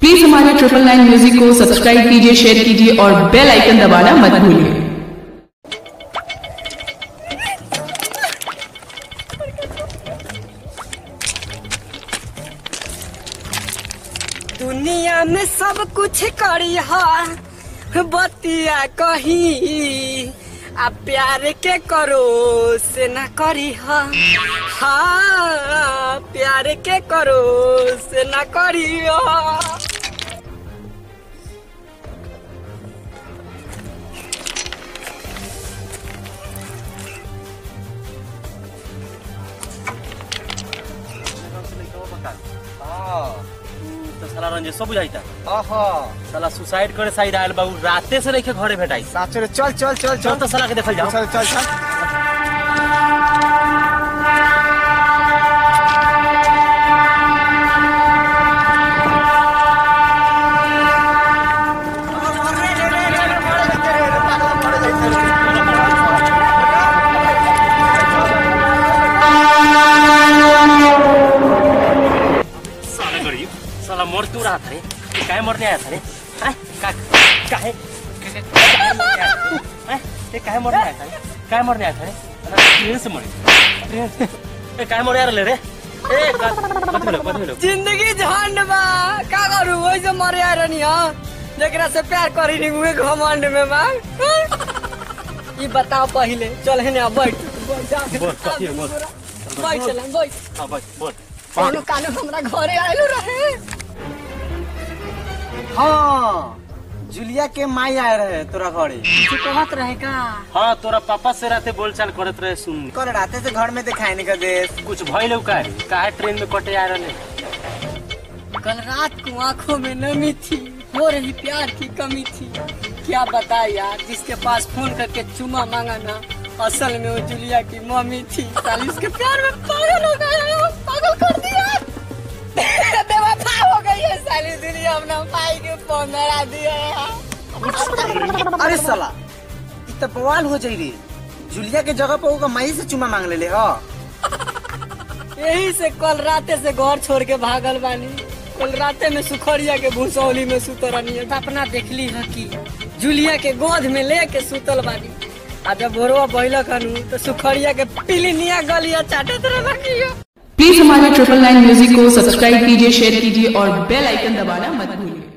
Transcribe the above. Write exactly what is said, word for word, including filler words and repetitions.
Please हमारे triple nine music को subscribe कीजिए, शेयर कीजिए और बेल आइकन दबाना मत भूलिए। दुनिया में सब कुछ करी हा बतिया कही आ प्यार के करो से न करी हा हाँ प्यार के करो से न करी हा। तो साला रंजे सब बुझाइता आहा साला सुसाइड करे साइड आयल बाबू राते से लेके घरे भेटाई साचरे चल चल चल चल तो साला के देखल जाओ चल चल चल साला मर क्यों रहा था रे? काहे मरने आया था रे? हैं? का काहे हैं? ये काहे मरने आया था रे? काहे मरने आया था रे? ट्रेन से मरे। ट्रेन ए काहे मर यार ले रे? ए का बता लो बता लो। जिंदगी झंड बा का करू ओइ से मरे आ रहनी हां जेकरा से प्यार करी नी हुए घमंड में बा। ई बताओ पहले चल है ना बैठ बैठ जा बोल कहिए बोल बैठ चल बैठ हां बैठ बोल कोनो कानो हमरा घरे आइलो रहे। हाँ जुलिया के माई आए रहे तोरा घरे तू कहत रहे का हां तोरा पापा से राते बोलचाल करत रहे सुन कल राते से घर में दिखाई नहीं का देश कुछ भइल का रे? काहे ट्रेन में कटे आ रहले? कल रात को आंखों में नमी थी, हो रही प्यार की कमी थी। क्या बता यार जिसके पास फोन करके चुमा मांगा ना असल में वो जुलिया की मम्मी थी। साली उसके प्यार में पागल हो गया, पागल कर दिया। बेवफा हो गई है साली जुलिया, अपना भाई के फोन लगा दिया। अरे साला इ त बवाल हो जाई रे। जुलिया के जगह पर ओका माई से चुमा मांग ले ले हा। यही से कल राते से घर छोड़ के भागल बानी। कल राते में सुखरिया के भूसौली में सुतरनी है अपना देखली है कि जुलिया के गोद में लेके सुतल बानी। आ जब भोरवा बहिलक हनु तो सुखरिया के पिलिनिया गलिया चाटत रहलकियो। प्लीज हमारे ट्रिपल नाइन म्यूजिक को सब्सक्राइब कीजिए, शेयर कीजिए और बेल आइकन दबाना मत भूलिए।